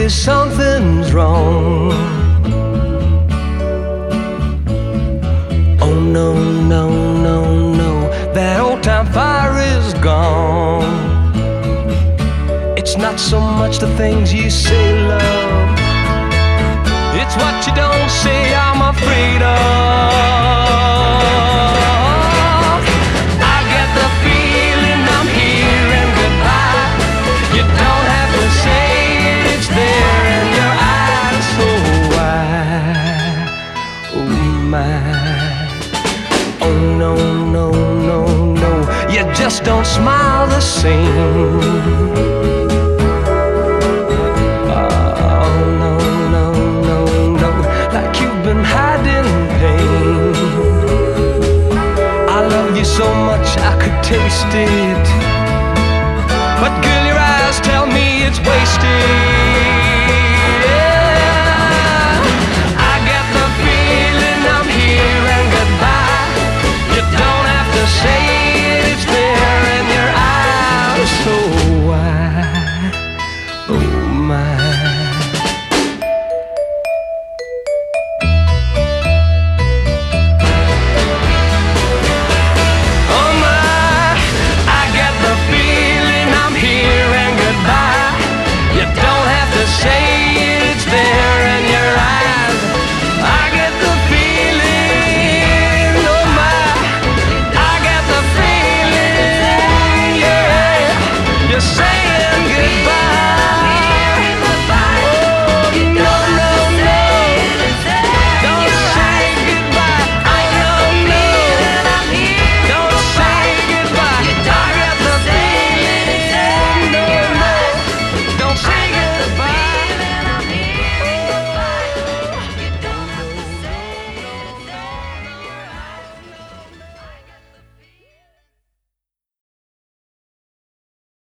say something's wrong. Oh no, no, no, no, that old time fire is gone. It's not so much the things you say, love, it's what you don't say I'm afraid of. I get the feeling I'm hearing goodbye. You don't have to say it, it's there in your eyes so wide. Oh my. Oh no, no, no, no, you just don't smile the same. Hiding pain. I love you so much I could taste it.